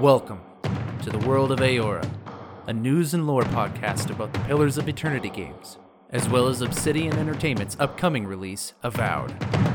Welcome to the world of Eora, a news and lore podcast about the Pillars of Eternity games, as well as Obsidian Entertainment's upcoming release, Avowed.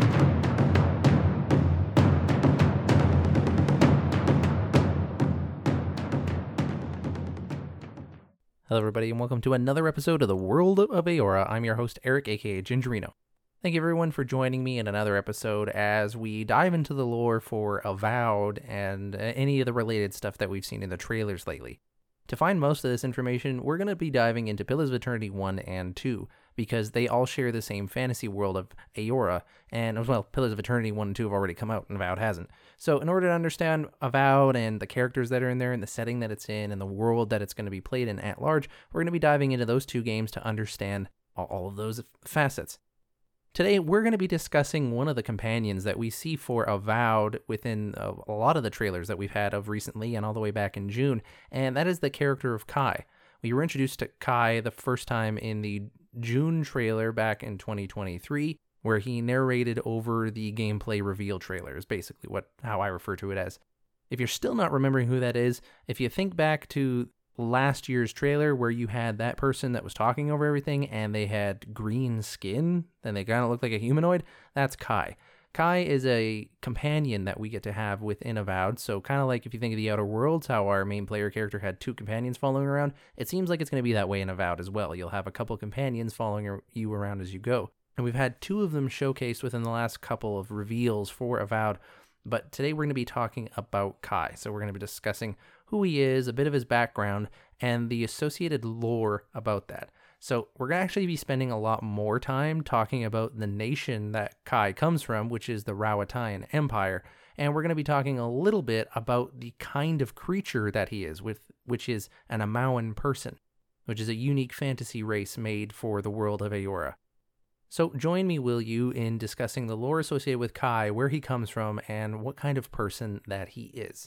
Hello everybody, and welcome to another episode of the World of Eora. I'm your host, Eric, aka Gingerino. Thank you everyone for joining me in another episode as we dive into the lore for Avowed and any of the related stuff that we've seen in the trailers lately. To find most of this information, we're going to be diving into Pillars of Eternity 1 and 2, because they all share the same fantasy world of Eora, and as well, Pillars of Eternity 1 and 2 have already come out, and Avowed hasn't. So in order to understand Avowed and the characters that are in there, and the setting that it's in, and the world that it's going to be played in at large, we're going to be diving into those two games to understand all of those facets. Today, we're going to be discussing one of the companions that we see for Avowed within a lot of the trailers that we've had of recently and all the way back in June, and that is the character of Kai. We were introduced to Kai the first time in the June trailer back in 2023, where he narrated over the gameplay reveal trailer, is basically how I refer to it as. If you're still not remembering who that is, if you think back to last year's trailer where you had that person that was talking over everything and they had green skin and they kind of looked like a humanoid, that's Kai. Kai is a companion that we get to have within Avowed, so kind of like if you think of the Outer Worlds, how our main player character had two companions following around, it seems like it's going to be that way in Avowed as well. You'll have a couple companions following you around as you go. And we've had two of them showcased within the last couple of reveals for Avowed, but today we're going to be talking about Kai. So we're going to be discussing who he is, a bit of his background, and the associated lore about that. So we're going to actually be spending a lot more time talking about the nation that Kai comes from, which is the Rauataian Empire, and we're going to be talking a little bit about the kind of creature that he is, which is an Amauan person, which is a unique fantasy race made for the world of Eora. So join me, will you, in discussing the lore associated with Kai, where he comes from, and what kind of person that he is.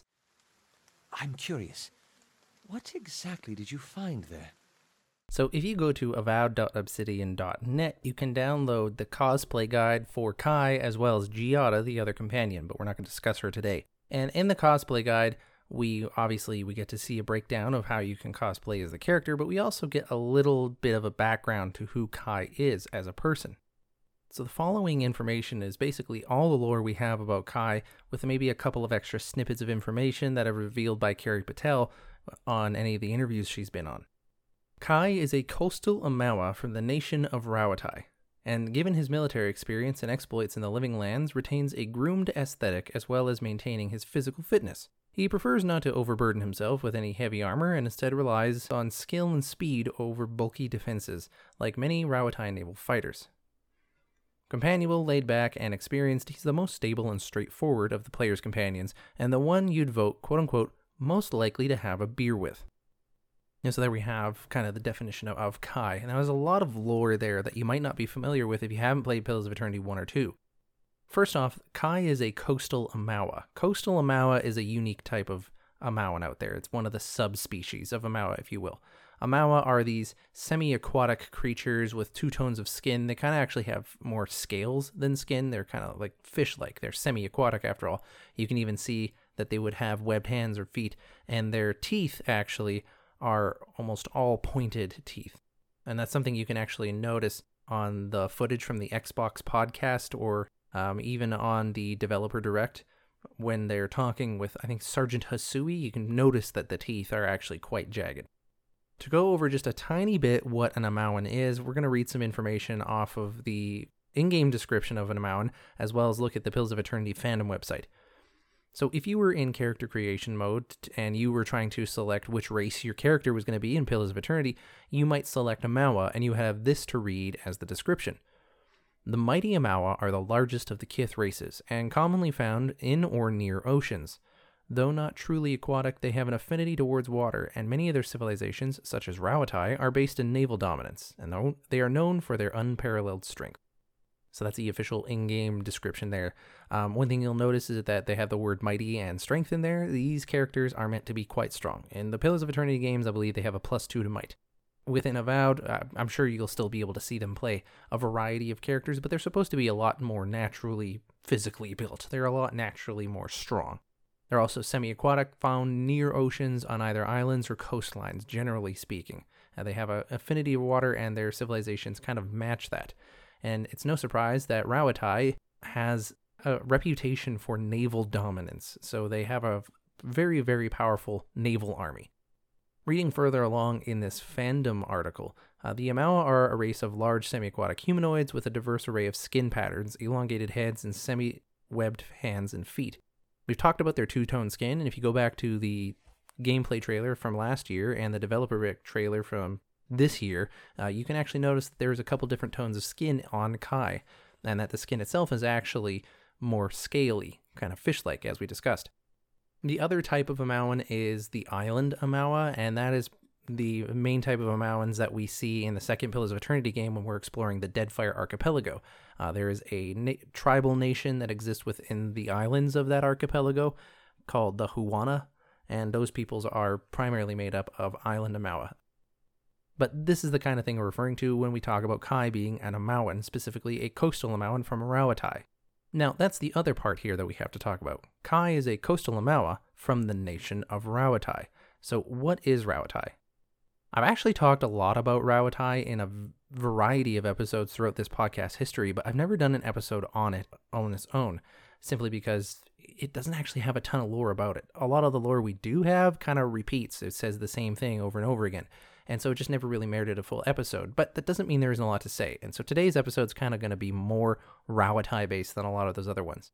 I'm curious. What exactly did you find there? So if you go to avowed.obsidian.net, you can download the cosplay guide for Kai as well as Giada, the other companion, but we're not going to discuss her today. And in the cosplay guide, we get to see a breakdown of how you can cosplay as the character, but we also get a little bit of a background to who Kai is as a person. So the following information is basically all the lore we have about Kai, with maybe a couple of extra snippets of information that are revealed by Carrie Patel on any of the interviews she's been on. Kai is a coastal Amaua from the nation of Rauatai, and given his military experience and exploits in the Living Lands, retains a groomed aesthetic as well as maintaining his physical fitness. He prefers not to overburden himself with any heavy armor and instead relies on skill and speed over bulky defenses, like many Rauatai naval fighters. Companionable, laid back, and experienced, he's the most stable and straightforward of the player's companions, and the one you'd vote, quote-unquote, most likely to have a beer with. And so there we have kind of the definition of Kai, and there's a lot of lore there that you might not be familiar with if you haven't played Pillars of Eternity 1 or 2. First off, Kai is a coastal Amaua. Coastal Amaua is a unique type of Amauan out there. It's one of the subspecies of Amaua, if you will. Amaua are these semi-aquatic creatures with two tones of skin. They kind of actually have more scales than skin. They're kind of like fish-like. They're semi-aquatic after all. You can even see that they would have webbed hands or feet, and their teeth actually are almost all pointed teeth. And that's something you can actually notice on the footage from the Xbox podcast or even on the developer direct when they're talking with, I think, Sergeant Hasui. You can notice that the teeth are actually quite jagged. To go over just a tiny bit what an Amauan is, we're going to read some information off of the in-game description of an Amauan, as well as look at the Pillars of Eternity fandom website. So if you were in character creation mode and you were trying to select which race your character was going to be in Pillars of Eternity, you might select Amaua, and you have this to read as the description. The mighty Amaua are the largest of the Kith races, and commonly found in or near oceans. Though not truly aquatic, they have an affinity towards water, and many of their civilizations, such as Rauatai, are based in naval dominance, and they are known for their unparalleled strength. So that's the official in-game description there. One thing you'll notice is that they have the word mighty and strength in there. These characters are meant to be quite strong. In the Pillars of Eternity games, I believe they have a +2 to might. Within Avowed, I'm sure you'll still be able to see them play a variety of characters, but they're supposed to be a lot more naturally physically built. They're a lot naturally more strong. They're also semi-aquatic, found near oceans on either islands or coastlines, generally speaking. They have an affinity of water, and their civilizations kind of match that. And it's no surprise that Rauatai has a reputation for naval dominance, so they have a very, very powerful naval army. Reading further along in this fandom article, the Amawa are a race of large semi-aquatic humanoids with a diverse array of skin patterns, elongated heads, and semi-webbed hands and feet. We've talked about their two-tone skin, and if you go back to the gameplay trailer from last year and the developer trailer from this year, you can actually notice that there's a couple different tones of skin on Kai, and that the skin itself is actually more scaly, kind of fish-like, as we discussed. The other type of Amawan is the island Amawa, and that is the main type of Amawans that we see in the second Pillars of Eternity game when we're exploring the Deadfire Archipelago. There is a tribal nation that exists within the islands of that archipelago called the Huana, and those peoples are primarily made up of island Amawa. But this is the kind of thing we're referring to when we talk about Kai being an Amawan, specifically a coastal Amawan from Rauatai. Now, that's the other part here that we have to talk about. Kai is a coastal Amawa from the nation of Rauatai. So what is Rauatai? I've actually talked a lot about Rauatai in a variety of episodes throughout this podcast history, but I've never done an episode on it on its own, simply because it doesn't actually have a ton of lore about it. A lot of the lore we do have kind of repeats. It says the same thing over and over again. And so it just never really merited a full episode. But that doesn't mean there isn't a lot to say. And so today's episode is kind of going to be more Rauatai based than a lot of those other ones.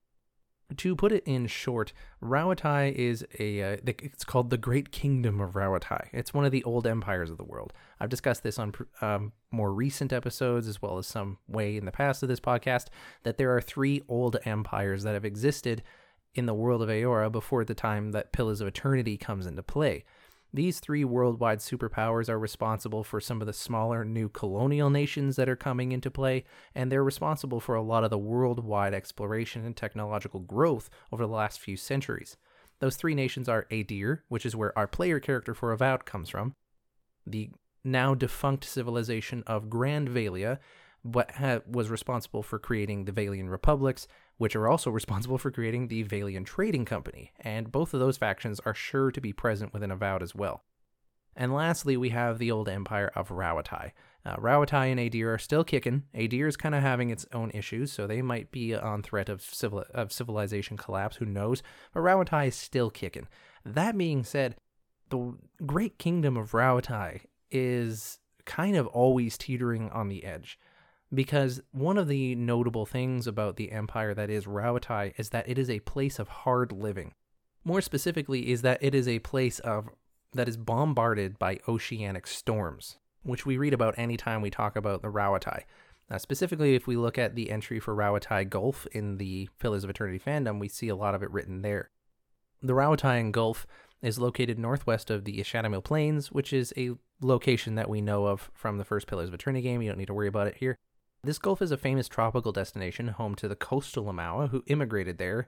To put it in short, Rauatai is it's called the Great Kingdom of Rauatai. It's one of the old empires of the world. I've discussed this on more recent episodes, as well as some way in the past of this podcast, that there are 3 old empires that have existed in the world of Eora before the time that Pillars of Eternity comes into play. These 3 worldwide superpowers are responsible for some of the smaller new colonial nations that are coming into play, and they're responsible for a lot of the worldwide exploration and technological growth over the last few centuries. Those 3 nations are Aedir, which is where our player character for Avowed comes from, the now defunct civilization of Grand Valia, what was responsible for creating the Valian Republics, which are also responsible for creating the Valian Trading Company, and both of those factions are sure to be present within Avowed as well. And lastly, we have the old empire of Rauatai. Rauatai and Aedir are still kicking. Aedir is kind of having its own issues, so they might be on threat of civilization collapse, who knows, but Rauatai is still kicking. That being said, the Great Kingdom of Rauatai is kind of always teetering on the edge. Because one of the notable things about the empire that is Rauatai is that it is a place of hard living. More specifically is that it is a place that is bombarded by oceanic storms, which we read about anytime we talk about the Rauatai. Specifically, if we look at the entry for Rauatai Gulf in the Pillars of Eternity fandom, we see a lot of it written there. The Rauatai Gulf is located northwest of the Ishadamil Plains, which is a location that we know of from the first Pillars of Eternity game. You don't need to worry about it here. This gulf is a famous tropical destination home to the coastal Amawa who immigrated there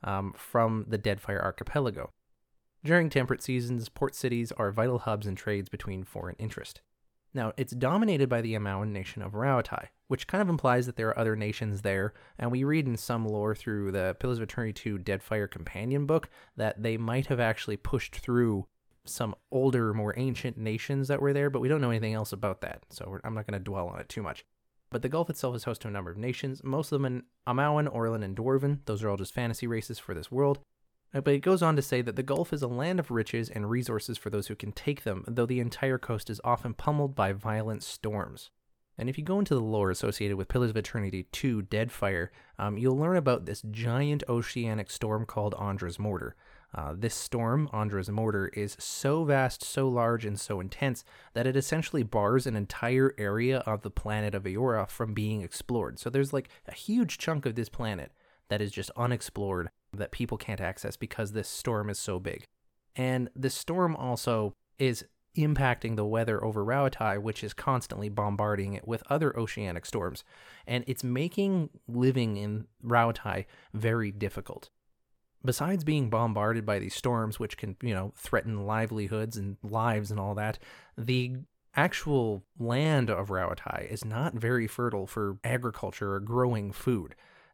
from the Deadfire Archipelago. During temperate seasons, port cities are vital hubs and trades between foreign interest. Now, it's dominated by the Amawan nation of Rauatai, which kind of implies that there are other nations there, and we read in some lore through the Pillars of Eternity 2 Deadfire Companion book that they might have actually pushed through some older, more ancient nations that were there, but we don't know anything else about that, so I'm not going to dwell on it too much. But the Gulf itself is host to a number of nations, most of them in Amawan, Orlan, and Dwarven. Those are all just fantasy races for this world. But it goes on to say that the Gulf is a land of riches and resources for those who can take them, though the entire coast is often pummeled by violent storms. And if you go into the lore associated with Pillars of Eternity 2 Deadfire, you'll learn about this giant oceanic storm called Andra's Mortar. This storm, Andra's Mortar, is so vast, so large, and so intense that it essentially bars an entire area of the planet of Eora from being explored. So there's like a huge chunk of this planet that is just unexplored that people can't access because this storm is so big. And this storm also is impacting the weather over Rauatai, which is constantly bombarding it with other oceanic storms. And it's making living in Rauatai very difficult. Besides being bombarded by these storms, which can, threaten livelihoods and lives and all that, the actual land of Rauatai is not very fertile for agriculture or growing food.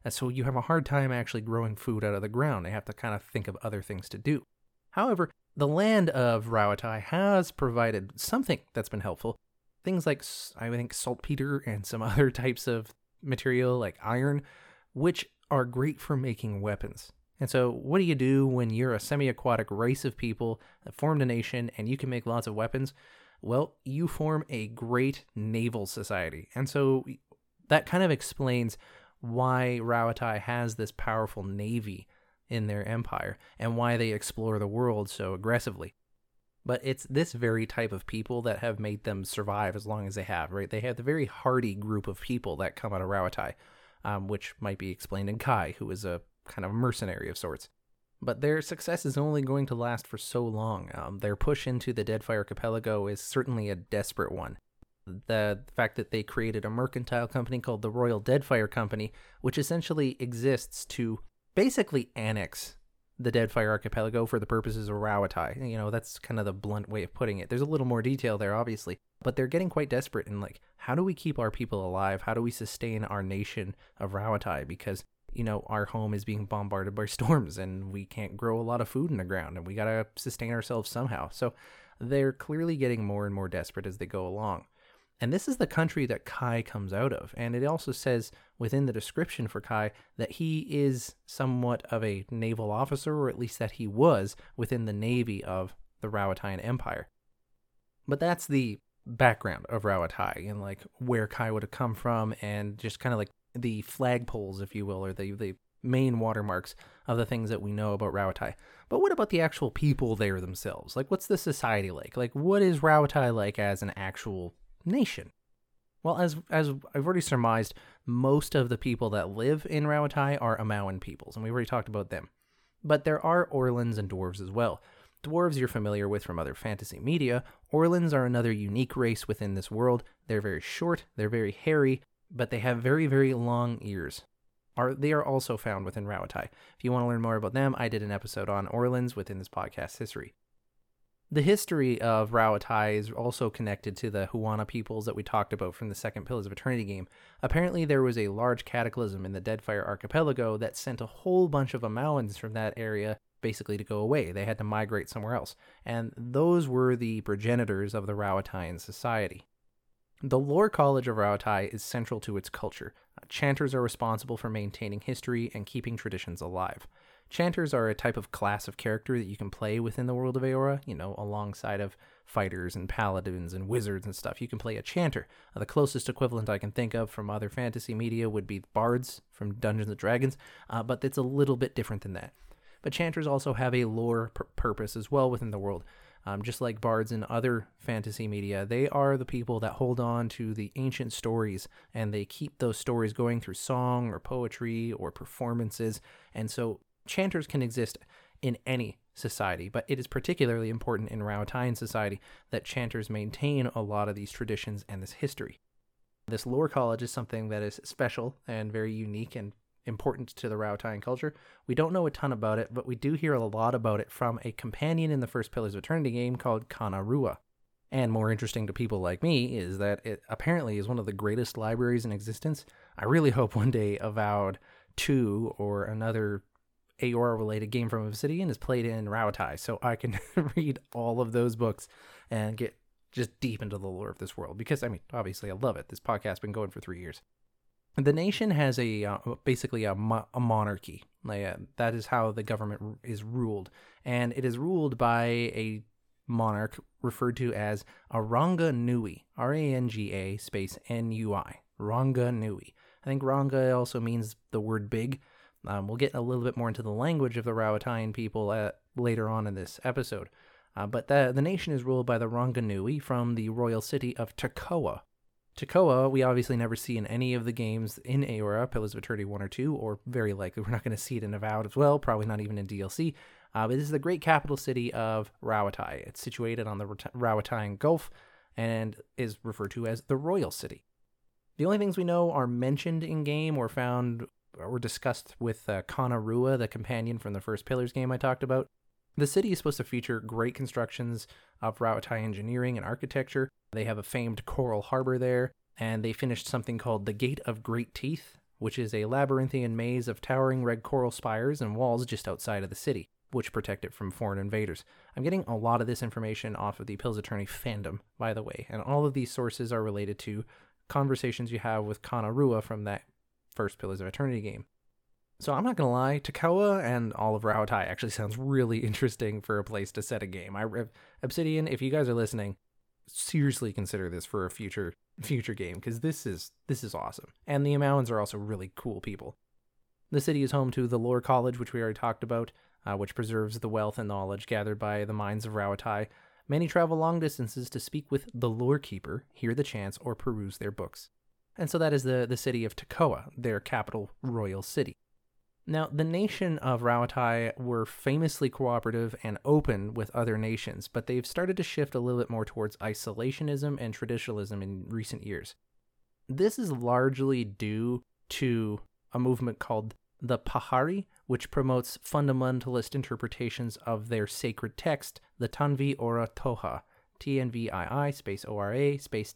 And so you have a hard time actually growing food out of the ground. They have to kind of think of other things to do. However, the land of Rauatai has provided something that's been helpful. Things like, I think, saltpeter and some other types of material like iron, which are great for making weapons. And so what do you do when you're a semi-aquatic race of people that formed a nation and you can make lots of weapons? Well, you form a great naval society. And so that kind of explains why Rauatai has this powerful navy in their empire and why they explore the world so aggressively. But it's this very type of people that have made them survive as long as they have, right? They have the very hardy group of people that come out of Rauatai, which might be explained in Kai, who is a kind of mercenary of sorts. But their success is only going to last for so long. Their push into the Deadfire Archipelago is certainly a desperate one. The fact that they created a mercantile company called the Royal Deadfire Company, which essentially exists to basically annex the Deadfire Archipelago for the purposes of Rauatai. You know, that's kind of the blunt way of putting it. There's a little more detail there, obviously, but they're getting quite desperate in, like, how do we keep our people alive? How do we sustain our nation of Rauatai? Because, you know, our home is being bombarded by storms and we can't grow a lot of food in the ground and we got to sustain ourselves somehow. So they're clearly getting more and more desperate as they go along. And this is the country that Kai comes out of. And it also says within the description for Kai that he is somewhat of a naval officer, or at least that he was within the navy of the Rauataian Empire. But that's the background of Rauatai and like where Kai would have come from and just kind of like the flagpoles, if you will, or the main watermarks of the things that we know about Rauatai. But what about the actual people there themselves? Like, what's the society like? Like, what is Rauatai like as an actual nation? Well, as I've already surmised, most of the people that live in Rauatai are Amauan peoples, and we've already talked about them. But there are Orlins and dwarves as well. Dwarves you're familiar with from other fantasy media. Orlins are another unique race within this world. They're very short, they're very hairy, but they have very, very long ears. They are also found within Rauatai. If you want to learn more about them, I did an episode on Orlins within this podcast history. The history of Rauatai is also connected to the Huana peoples that we talked about from the second Pillars of Eternity game. Apparently there was a large cataclysm in the Deadfire Archipelago that sent a whole bunch of Amauans from that area basically to go away. They had to migrate somewhere else. And those were the progenitors of the Rauataian society. The Lore College of Rauatai is central to its culture. Chanters are responsible for maintaining history and keeping traditions alive. Chanters are a type of class of character that you can play within the world of Eora, you know, alongside of fighters and paladins and wizards and stuff. You can play a chanter. The closest equivalent I can think of from other fantasy media would be bards from Dungeons & Dragons, but it's a little bit different than that. But chanters also have a lore purpose as well within the world. Just like bards in other fantasy media, they are the people that hold on to the ancient stories, and they keep those stories going through song or poetry or performances. And so chanters can exist in any society, but it is particularly important in Rauataian society that chanters maintain a lot of these traditions and this history. This lore college is something that is special and very unique and important to the Rauataian culture. We don't know a ton about it, but we do hear a lot about it from a companion in the first Pillars of Eternity game called Kana Rua. And more interesting to people like me is that it apparently is one of the greatest libraries in existence. I really hope one day Avowed 2 or another Eora-related game from Obsidian is played in Rauatai, so I can read all of those books and get just deep into the lore of this world. Because, I mean, obviously I love it. This podcast has been going for 3 years. The nation has basically a monarchy. That is how the government is ruled. And it is ruled by a monarch referred to as a Ranga Nui. Ranga space Nui. Ranga Nui. I think Ranga also means the word big. We'll get a little bit more into the language of the Rauataian people later on in this episode. But the nation is ruled by the Ranga Nui from the royal city of Tekoa. Tekoa, we obviously never see in any of the games in Eora, Pillars of Eternity 1 or 2, or very likely we're not going to see it in Avowed as well, probably not even in DLC. But this is the great capital city of Rauatai. It's situated on the Rauataian Gulf and is referred to as the Royal City. The only things we know are mentioned in-game or found or discussed with Kana Rua, the companion from the first Pillars game I talked about. The city is supposed to feature great constructions of Rauatai engineering and architecture. They have a famed coral harbor there, and they finished something called the Gate of Great Teeth, which is a labyrinthian maze of towering red coral spires and walls just outside of the city, which protect it from foreign invaders. I'm getting a lot of this information off of the Pills Eternity fandom, by the way, and all of these sources are related to conversations you have with Kana Rua from that first Pillars of Eternity game. So I'm not going to lie, Takawa and all of Rauatai actually sounds really interesting for a place to set a game. Obsidian, if you guys are listening, seriously consider this for a future game, because this is awesome. And the Amauans are also really cool people. The city is home to the Lore College, which we already talked about, which preserves the wealth and knowledge gathered by the minds of Rauatai. Many travel long distances to speak with the Lore Keeper, hear the chants, or peruse their books. And so that is the city of Tekoa, their capital royal city. Now, the nation of Rauatai were famously cooperative and open with other nations, but they've started to shift a little bit more towards isolationism and traditionalism in recent years. This is largely due to a movement called the Pahari, which promotes fundamentalist interpretations of their sacred text, the Tanvi Ora Toha, TNVII space ORA space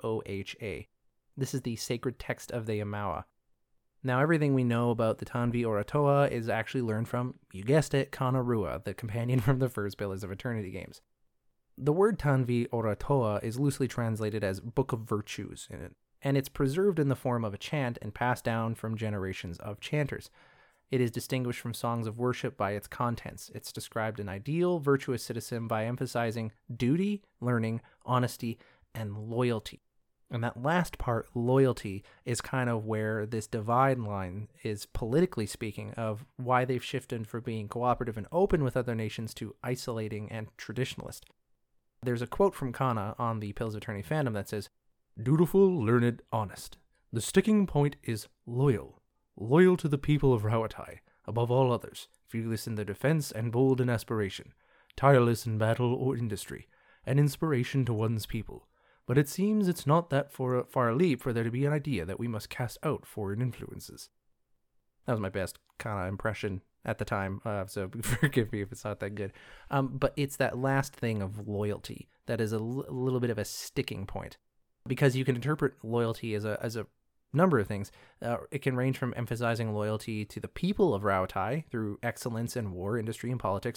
TOHA. This is the sacred text of the Amaua. Now, everything we know about the Tanvi Ora Toha is actually learned from, you guessed it, Kana Rua, the companion from the first Pillars of Eternity games. The word Tanvi Ora Toha is loosely translated as Book of Virtues in it, and it's preserved in the form of a chant and passed down from generations of chanters. It is distinguished from songs of worship by its contents. It's described an ideal, virtuous citizen by emphasizing duty, learning, honesty, and loyalty. And that last part, loyalty, is kind of where this divide line is, politically speaking, of why they've shifted from being cooperative and open with other nations to isolating and traditionalist. There's a quote from Kana on the Pills of Eternity fandom that says, "Dutiful, learned, honest. The sticking point is loyal. Loyal to the people of Rauatai, above all others, fearless in their defense and bold in aspiration, tireless in battle or industry, an inspiration to one's people. But it seems it's not that far a leap for there to be an idea that we must cast out foreign influences." That was my best kind of impression at the time, so forgive me if it's not that good. But it's that last thing of loyalty that is a little bit of a sticking point, because you can interpret loyalty as a number of things. It can range from emphasizing loyalty to the people of Rauatai through excellence in war, industry, and politics,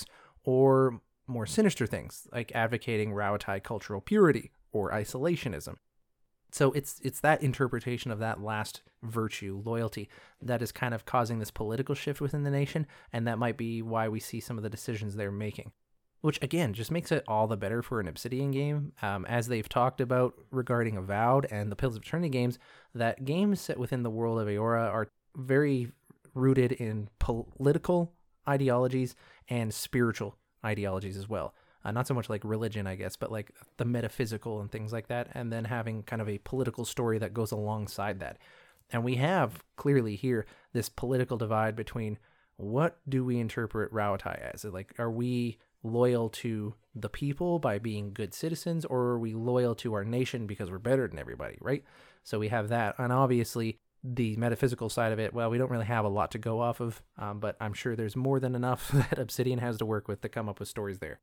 or more sinister things like advocating Rauatai cultural purity or isolationism. So it's that interpretation of that last virtue, loyalty, that is kind of causing this political shift within the nation, and that might be why we see some of the decisions they're making. Which, again, just makes it all the better for an Obsidian game. As they've talked about regarding Avowed and the Pills of Eternity games, that games set within the world of Eora are very rooted in political ideologies and spiritual ideologies as well. Not so much like religion, I guess, but like the metaphysical and things like that, and then having kind of a political story that goes alongside that. And we have clearly here this political divide between what do we interpret Rauatai as? Like, are we loyal to the people by being good citizens, or are we loyal to our nation because we're better than everybody, right? So we have that, and obviously the metaphysical side of it, well, we don't really have a lot to go off of, but I'm sure there's more than enough that Obsidian has to work with to come up with stories there.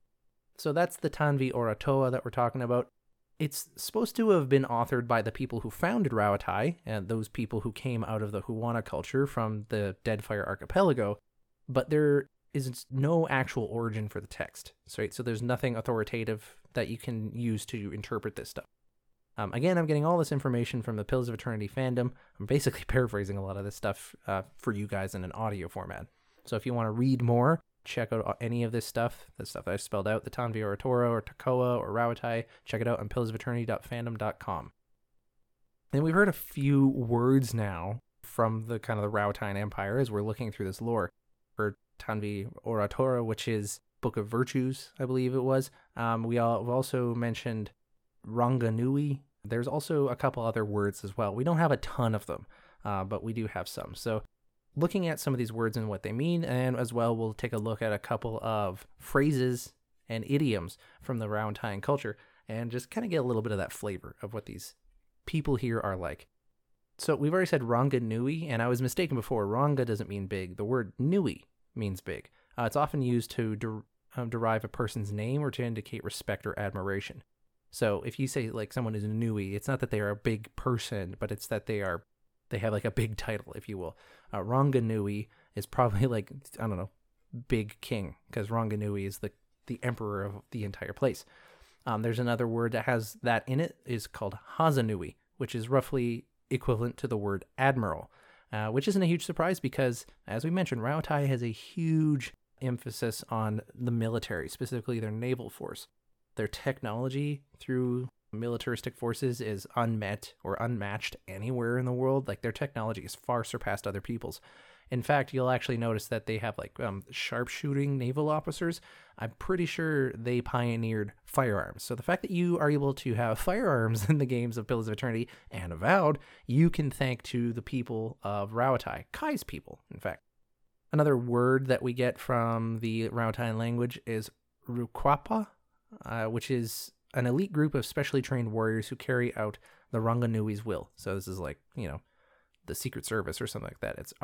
So that's the Tanvi Ora Toha that we're talking about. It's supposed to have been authored by the people who founded Rauatai, and those people who came out of the Huana culture from the Deadfire Archipelago, but there is no actual origin for the text, right? So there's nothing authoritative that you can use to interpret this stuff. Again, I'm getting all this information from the Pills of Eternity fandom. I'm basically paraphrasing a lot of this stuff for you guys in an audio format. So if you want to read more, check out any of this stuff, the stuff that I spelled out, the Tanvi Ora Toha or Tekoa or Rauatai, check it out on pillsofeternity.fandom.com. And we've heard a few words now from the kind of the Rauataian Empire as we're looking through this lore. For Tanvi Ora Toha, which is Book of Virtues, I believe it was. We've also mentioned Ranganui. There's also a couple other words as well. We don't have a ton of them, but we do have some. So looking at some of these words and what they mean, and as well, we'll take a look at a couple of phrases and idioms from the Rauataian culture and just kind of get a little bit of that flavor of what these people here are like. So we've already said Ranga Nui, and I was mistaken before. Ranga doesn't mean big. The word Nui means big. It's often used to derive a person's name or to indicate respect or admiration. So if you say like someone is Nui, it's not that they are a big person, but it's that they are They have like a big title, if you will. Ranganui is probably like, I don't know, big king, because Ranganui is the emperor of the entire place. There's another word that has that in it, is called Hazanui, which is roughly equivalent to the word admiral, which isn't a huge surprise because, as we mentioned, Rauatai has a huge emphasis on the military, specifically their naval force. Their technology through militaristic forces is unmet or unmatched anywhere in the world. Like, their technology is far surpassed other people's. In fact, you'll actually notice that they have like sharpshooting naval officers. I'm pretty sure they pioneered firearms. So the fact that you are able to have firearms in the games of Pillars of Eternity and Avowed, you can thank to the people of Rauatai, Kai's people, in fact. Another word that we get from the Rauataian language is Rukwapa, which is an elite group of specially trained warriors who carry out the Ranganui's will. So this is like, the Secret Service or something like that. It's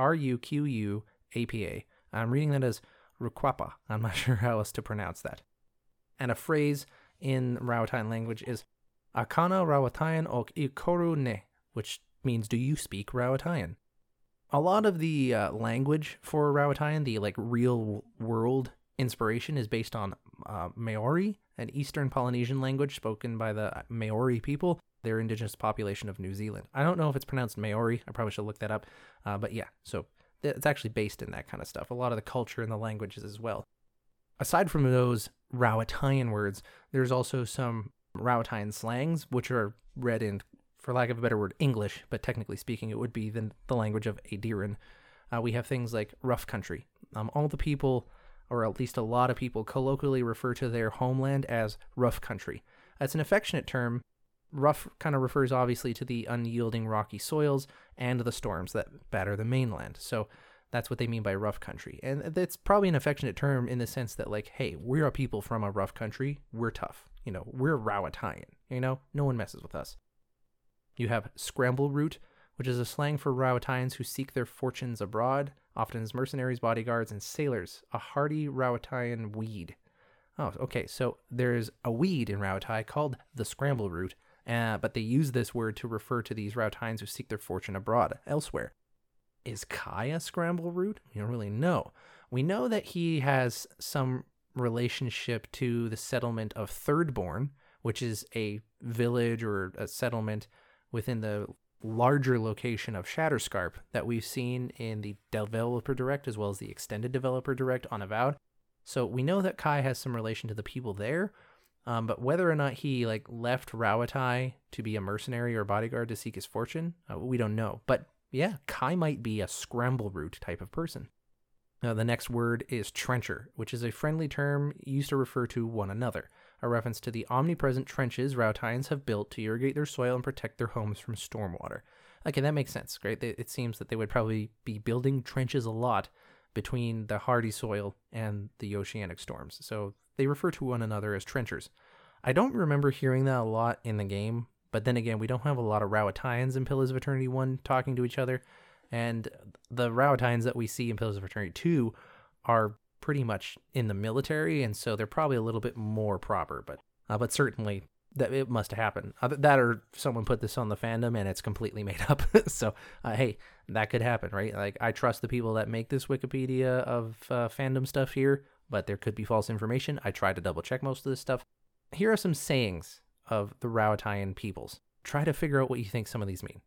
Ruquapa. I'm reading that as Rukwapa. I'm not sure how else to pronounce that. And a phrase in Rauataian language is Akana Rauataian ok ikoru ne, which means, do you speak Rauataian? A lot of the language for Rauataian, the like real world inspiration, is based on Maori, an Eastern Polynesian language spoken by the Maori people. Their indigenous population of New Zealand. I don't know if it's pronounced Maori. I probably should look that up. But yeah, so it's actually based in that kind of stuff. A lot of the culture and the languages as well. Aside from those Rauataian words, there's also some Rauataian slangs, which are read in, for lack of a better word, English, but technically speaking, it would be the language of Adiran. We have things like rough country. All the people, or at least a lot of people, colloquially refer to their homeland as rough country. That's an affectionate term. Rough kind of refers obviously to the unyielding rocky soils and the storms that batter the mainland. So that's what they mean by rough country. And that's probably an affectionate term in the sense that, like, hey, we're a people from a rough country. We're tough. We're Rauataian. No one messes with us. You have scramble root, which is a slang for Rauataians who seek their fortunes abroad, often as mercenaries, bodyguards, and sailors, a hardy Rauataian weed. Oh, okay, so there's a weed in Rauatai called the scramble root, but they use this word to refer to these Rauataians who seek their fortune abroad, elsewhere. Is Kai a scramble root? We don't really know. We know that he has some relationship to the settlement of Thirdborn, which is a village or a settlement within the larger location of Shatterscarp that we've seen in the Developer Direct as well as the Extended Developer Direct on Avowed. So we know that Kai has some relation to the people there. But whether or not he left Rauatai to be a mercenary or bodyguard to seek his fortune, we don't know. But yeah, Kai might be a scramble root type of person. Now, the next word is trencher, which is a friendly term used to refer to one another, a reference to the omnipresent trenches Rauataians have built to irrigate their soil and protect their homes from stormwater. Okay, that makes sense, right? It seems that they would probably be building trenches a lot between the hardy soil and the oceanic storms. So they refer to one another as trenchers. I don't remember hearing that a lot in the game, but then again, we don't have a lot of Rauataians in Pillars of Eternity 1 talking to each other, and the Rauataians that we see in Pillars of Eternity 2 are pretty much in the military, and so they're probably a little bit more proper, but certainly that it must happen. That or someone put this on the fandom and it's completely made up. So, hey, that could happen, right? Like, I trust the people that make this Wikipedia of fandom stuff here, but there could be false information. I try to double check most of this stuff. Here are some sayings of the Rauataian peoples. Try to figure out what you think some of these mean.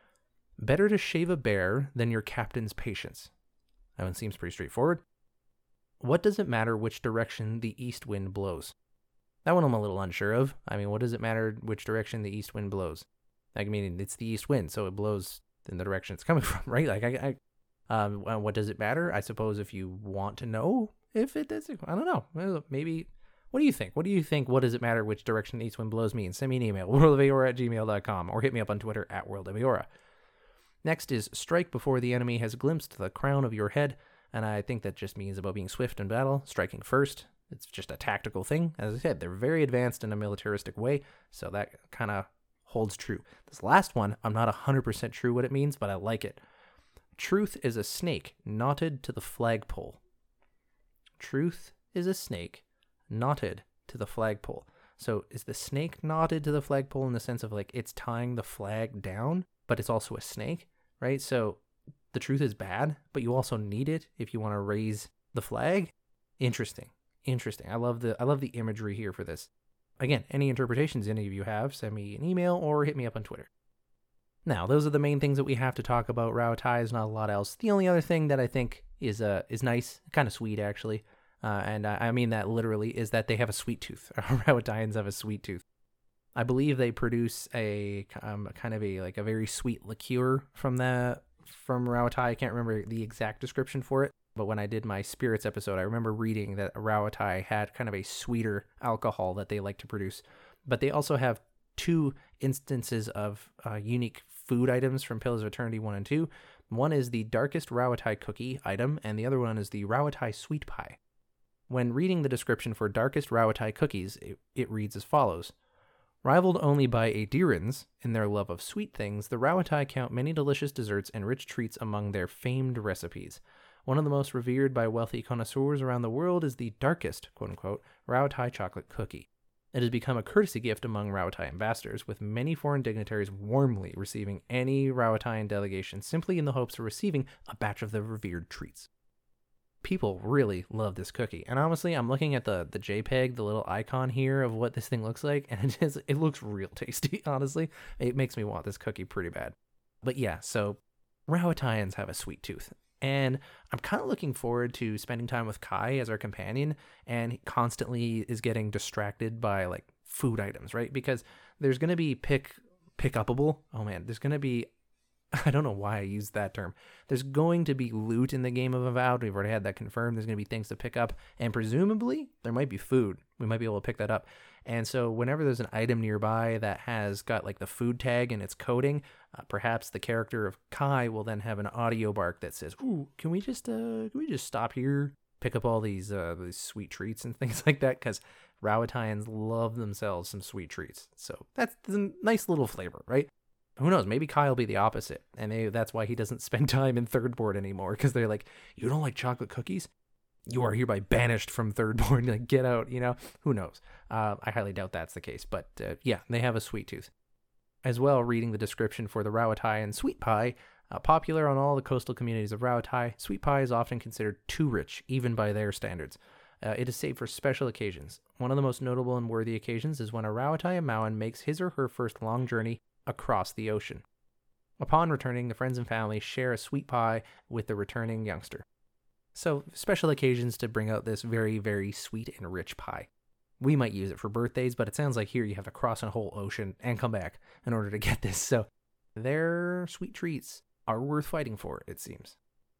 Better to shave a bear than your captain's patience. That one seems pretty straightforward. What does it matter which direction the east wind blows? That one I'm a little unsure of. I mean, what does it matter which direction the east wind blows? I mean, it's the east wind, so it blows in the direction it's coming from, right? What does it matter? I suppose if you want to know if it does, I don't know. Maybe. What do you think? What does it matter which direction the east wind blows means? Send me an email, worldofaora@gmail.com, or hit me up on Twitter @worldofaora. Next is strike before the enemy has glimpsed the crown of your head, and I think that just means about being swift in battle, striking first. It's just a tactical thing. As I said, they're very advanced in a militaristic way, so that kind of holds true. This last one, I'm not 100% true what it means, but I like it. Truth is a snake knotted to the flagpole. Truth is a snake knotted to the flagpole. So is the snake knotted to the flagpole in the sense of it's tying the flag down, but it's also a snake, right? So the truth is bad, but you also need it if you want to raise the flag. Interesting. I love the imagery here for this. Again, any interpretations any of you have, send me an email or hit me up on Twitter. Now, those are the main things that we have to talk about. Rauatai is not a lot else. The only other thing that I think is nice, kind of sweet actually, and I mean that literally, is that they have a sweet tooth. Rauataians have a sweet tooth. I believe they produce a kind of a very sweet liqueur from Rauatai. I can't remember the exact description for it, but when I did my spirits episode, I remember reading that Rauatai had kind of a sweeter alcohol that they like to produce. But they also have 2 instances of unique food items from Pillars of Eternity 1 and 2. One is the darkest Rauatai cookie item, and the other one is the Rauatai sweet pie. When reading the description for darkest Rauatai cookies, it reads as follows. Rivaled only by Adirans in their love of sweet things, the Rauatai count many delicious desserts and rich treats among their famed recipes. One of the most revered by wealthy connoisseurs around the world is the darkest, quote-unquote, Rauatai chocolate cookie. It has become a courtesy gift among Rauatai ambassadors, with many foreign dignitaries warmly receiving any Rauataian delegation simply in the hopes of receiving a batch of the revered treats. People really love this cookie, and honestly, I'm looking at the JPEG, the little icon here of what this thing looks like, and it looks real tasty, honestly. It makes me want this cookie pretty bad. But yeah, so Rauataians have a sweet tooth. And I'm kind of looking forward to spending time with Kai as our companion, and he constantly is getting distracted by like food items, right? Because there's going to be pick-upable. Oh man, there's going to be, I don't know why I used that term. There's going to be loot in the game of Avowed. We've already had that confirmed. There's going to be things to pick up, and presumably there might be food. We might be able to pick that up. And so whenever there's an item nearby that has got like the food tag and its coding, perhaps the character of Kai will then have an audio bark that says, "Ooh, can we just stop here, pick up all these sweet treats and things like that?" Because Rauataians love themselves some sweet treats. So that's a nice little flavor, right? Who knows? Maybe Kai will be the opposite, and that's why he doesn't spend time in Third Board anymore. Because they're like, "You don't like chocolate cookies? You are hereby banished from Third Board. Like, get out." Who knows? I highly doubt that's the case. But yeah, they have a sweet tooth. As well, reading the description for the Rauataian sweet pie, popular on all the coastal communities of Rauatai, sweet pie is often considered too rich, even by their standards. It is saved for special occasions. One of the most notable and worthy occasions is when a Rauatai Amauan makes his or her first long journey across the ocean. Upon returning, the friends and family share a sweet pie with the returning youngster. So, special occasions to bring out this very, very sweet and rich pie. We might use it for birthdays, but it sounds like here you have to cross a whole ocean and come back in order to get this. So, their sweet treats are worth fighting for, it seems.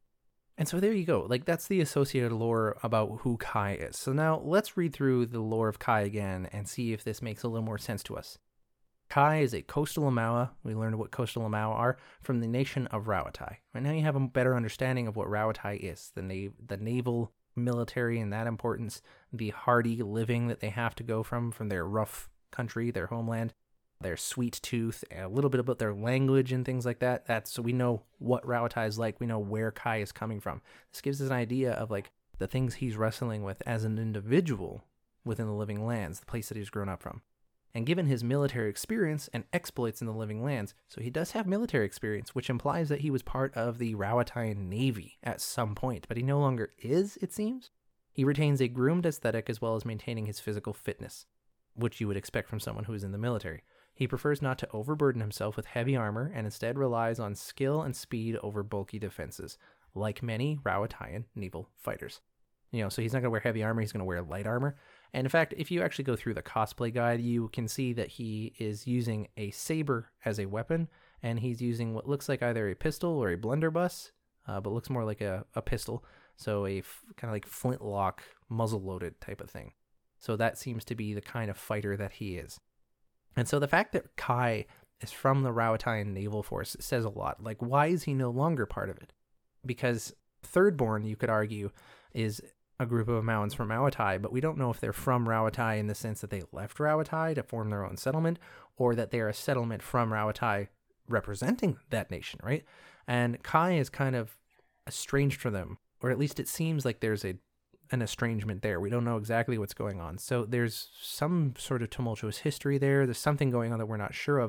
And so there you go. Like, that's the associated lore about who Kai is. So now let's read through the lore of Kai again and see if this makes a little more sense to us. Kai is a coastal Amaua. We learned what coastal Amaua are from the nation of Rauatai. Right now you have a better understanding of what Rauatai is, the naval, military, and that importance, the hardy living that they have to go from their rough country, their homeland, their sweet tooth, a little bit about their language and things like that. So we know what Rauatai is like. We know where Kai is coming from. This gives us an idea of like the things he's wrestling with as an individual within the Living Lands, the place that he's grown up from. And given his military experience and exploits in the Living Lands, so he does have military experience, which implies that he was part of the Rauataian Navy at some point, but he no longer is, it seems. He retains a groomed aesthetic as well as maintaining his physical fitness, which you would expect from someone who is in the military. He prefers not to overburden himself with heavy armor and instead relies on skill and speed over bulky defenses, like many Rauataian naval fighters. So he's not going to wear heavy armor, he's going to wear light armor. And in fact, if you actually go through the cosplay guide, you can see that he is using a saber as a weapon, and he's using what looks like either a pistol or a blunderbuss, but looks more like a pistol. So a kind of like flintlock, muzzle-loaded type of thing. So that seems to be the kind of fighter that he is. And so the fact that Kai is from the Rauataian Naval Force says a lot. Like, why is he no longer part of it? Because Thirdborn, you could argue, is a group of Amauans from Rauatai, but we don't know if they're from Rauatai in the sense that they left Rauatai to form their own settlement, or that they're a settlement from Rauatai representing that nation, right? And Kai is kind of estranged from them, or at least it seems like there's an estrangement there. We don't know exactly what's going on. So there's some sort of tumultuous history there. There's something going on that we're not sure of.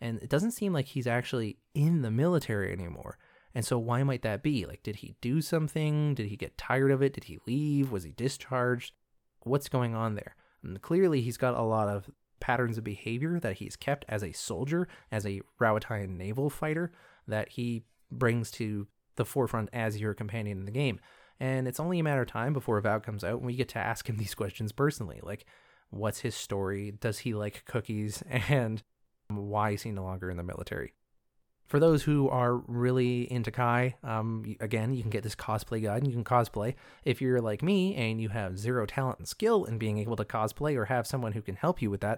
And it doesn't seem like he's actually in the military anymore. And so why might that be? Like, did he do something? Did he get tired of it? Did he leave? Was he discharged? What's going on there? And clearly he's got a lot of patterns of behavior that he's kept as a soldier, as a Rauataian naval fighter, that he brings to the forefront as your companion in the game. And it's only a matter of time before Avowed comes out and we get to ask him these questions personally. Like, what's his story? Does he like cookies? And why is he no longer in the military? For those who are really into Kai, again, you can get this cosplay guide and you can cosplay. If you're like me and you have zero talent and skill in being able to cosplay or have someone who can help you with that,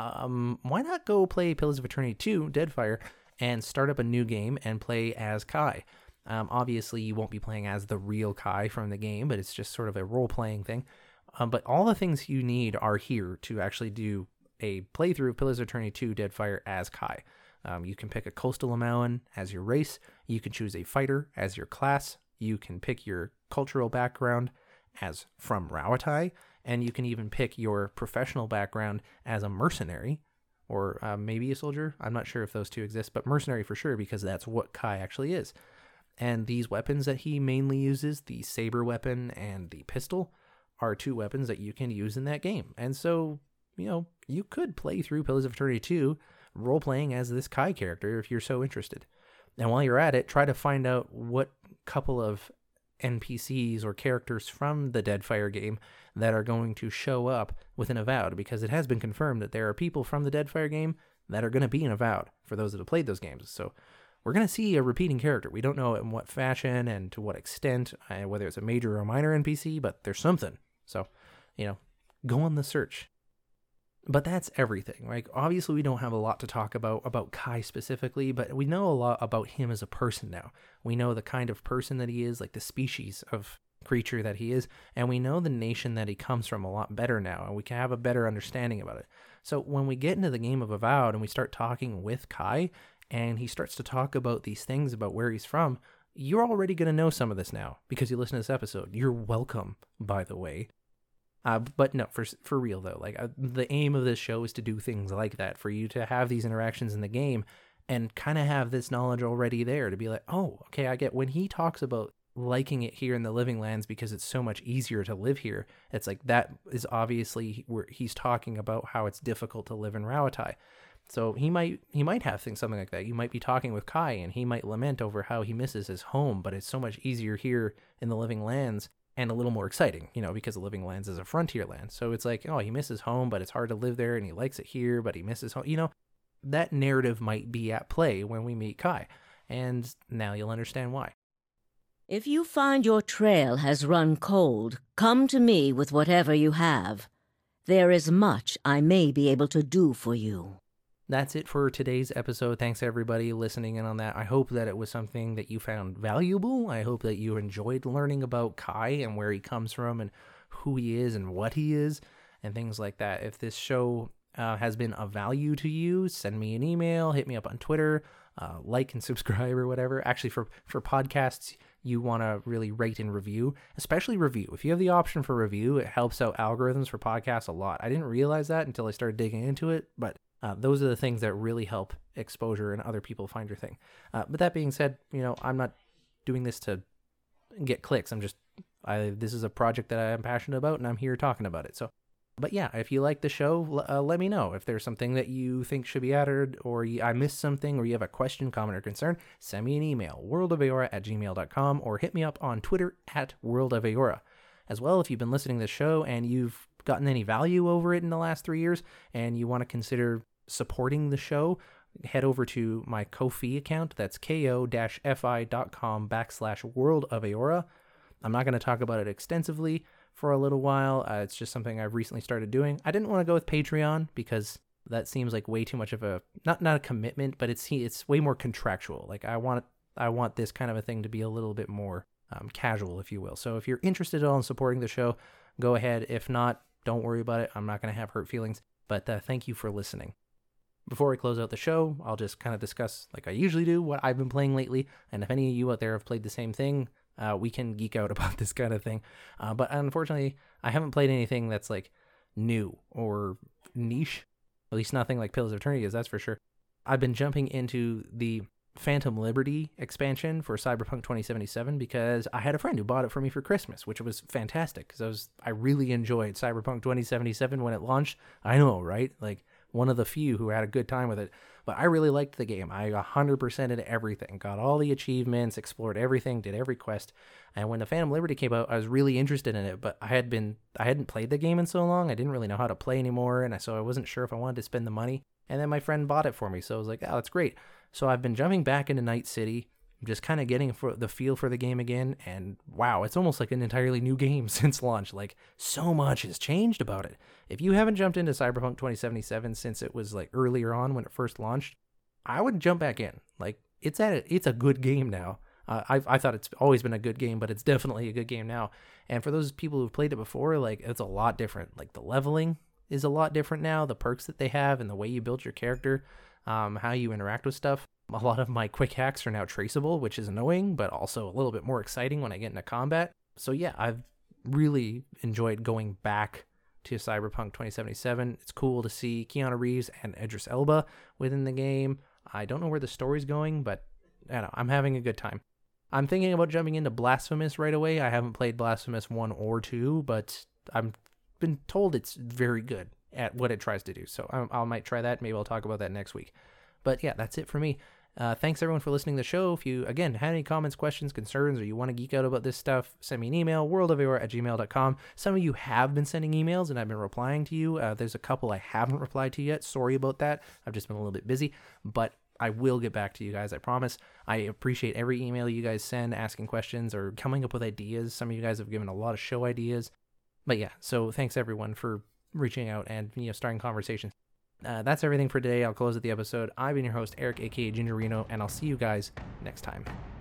why not go play Pillars of Eternity 2, Deadfire, and start up a new game and play as Kai? Obviously, you won't be playing as the real Kai from the game, but it's just sort of a role-playing thing. But all the things you need are here to actually do a playthrough of Pillars of Eternity 2, Deadfire as Kai. You can pick a coastal Amauan as your race. You can choose a fighter as your class. You can pick your cultural background as from Rauatai, and you can even pick your professional background as a mercenary, or maybe a soldier. I'm not sure if those two exist, but mercenary for sure, because that's what Kai actually is. And these weapons that he mainly uses, the saber weapon and the pistol, are two weapons that you can use in that game. And so, you could play through Pillars of Eternity 2 role-playing as this Kai character if you're so interested. And while you're at it, try to find out what couple of NPCs or characters from the Deadfire game that are going to show up within Avowed, because it has been confirmed that there are people from the Deadfire game that are going to be in Avowed for those that have played those games. So we're going to see a repeating character. We don't know in what fashion and to what extent, whether it's a major or a minor NPC, but there's something. So, go on the search. But that's everything, right? Obviously, we don't have a lot to talk about Kai specifically, but we know a lot about him as a person now. We know the kind of person that he is, like the species of creature that he is, and we know the nation that he comes from a lot better now, and we can have a better understanding about it. So when we get into the game of Avowed and we start talking with Kai, and he starts to talk about these things about where he's from, you're already going to know some of this now because you listen to this episode. You're welcome, by the way. But no, for real though, the aim of this show is to do things like that, for you to have these interactions in the game and kind of have this knowledge already there to be like, oh, okay, I get when he talks about liking it here in the Living Lands because it's so much easier to live here. It's like that is obviously where he's talking about how it's difficult to live in Rauatai. So he might have something like that. You might be talking with Kai and he might lament over how he misses his home, but it's so much easier here in the Living Lands. And a little more exciting, because the Living Lands is a frontier land. So it's like, oh, he misses home, but it's hard to live there, and he likes it here, but he misses home. That narrative might be at play when we meet Kai. And now you'll understand why. If you find your trail has run cold, come to me with whatever you have. There is much I may be able to do for you. That's it for today's episode. Thanks everybody listening in on that. I hope that it was something that you found valuable. I hope that you enjoyed learning about Kai and where he comes from and who he is and what he is and things like that. If this show has been of value to you, send me an email, hit me up on Twitter, like and subscribe or whatever. Actually, for podcasts, you want to really rate and review, especially review. If you have the option for review, it helps out algorithms for podcasts a lot. I didn't realize that until I started digging into it, but those are the things that really help exposure and other people find your thing. But that being said, I'm not doing this to get clicks. This is a project that I'm passionate about and I'm here talking about it. So, but yeah, if you like the show, let me know. If there's something that you think should be added, or I missed something, or you have a question, comment, or concern, send me an email, worldofaora@gmail.com, or hit me up on Twitter @worldofaora. As well, if you've been listening to the show and you've gotten any value over it in the last 3 years and you want to consider supporting the show, head over to my Ko-fi account. That's ko-fi.com/worldofaora. I'm not going to talk about it extensively for a little while. It's just something I've recently started doing. I didn't want to go with Patreon because that seems like way too much of a, not a commitment, but it's way more contractual. Like I want this kind of a thing to be a little bit more casual, if you will. So if you're interested at all in supporting the show, go ahead. If not, don't worry about it. I'm not going to have hurt feelings, but thank you for listening. Before we close out the show, I'll just kind of discuss, like I usually do, what I've been playing lately. And if any of you out there have played the same thing, we can geek out about this kind of thing. But unfortunately, I haven't played anything that's like new or niche. At least nothing like Pillars of Eternity is, that's for sure. I've been jumping into the Phantom Liberty expansion for Cyberpunk 2077 because I had a friend who bought it for me for Christmas, which was fantastic because I really enjoyed Cyberpunk 2077 when it launched. I know, right? Like, one of the few who had a good time with it. But I really liked the game. I 100%ed everything, got all the achievements, explored everything, did every quest. And when the Phantom Liberty came out, I was really interested in it, but I hadn't played the game in so long. I didn't really know how to play anymore, and so I wasn't sure if I wanted to spend the money. And then my friend bought it for me, so I was like, oh, that's great. So I've been jumping back into Night City, just kind of getting the feel for the game again, and wow, it's almost like an entirely new game since launch. Like, so much has changed about it. If you haven't jumped into Cyberpunk 2077 since it was like earlier on when it first launched, I would jump back in. Like, it's a good game now. I thought it's always been a good game, but it's definitely a good game now. And for those people who've played it before, like, it's a lot different. Like, the leveling is a lot different now, the perks that they have and the way you build your character, how you interact with stuff. A lot of my quick hacks are now traceable, which is annoying, but also a little bit more exciting when I get into combat. So yeah, I've really enjoyed going back to Cyberpunk 2077. It's cool to see Keanu Reeves and Idris Elba within the game. I don't know where the story's going, but I don't know, I'm having a good time. I'm thinking about jumping into Blasphemous right away. I haven't played Blasphemous 1 or 2, but I've been told it's very good at what it tries to do. So I might try that. Maybe I'll talk about that next week. But yeah, that's it for me. Thanks everyone for listening to the show. If you, again, had any comments, questions, concerns, or you want to geek out about this stuff, send me an email, worldofar@gmail.com. Some of you have been sending emails and I've been replying to you. There's a couple I haven't replied to yet. Sorry about that. I've just been a little bit busy, but I will get back to you guys, I promise. I appreciate every email you guys send asking questions or coming up with ideas. Some of you guys have given a lot of show ideas. But yeah, so thanks everyone for reaching out and starting conversations. That's everything for today. I'll close at the episode. I've been your host, Eric, aka Gingerino, and I'll see you guys next time.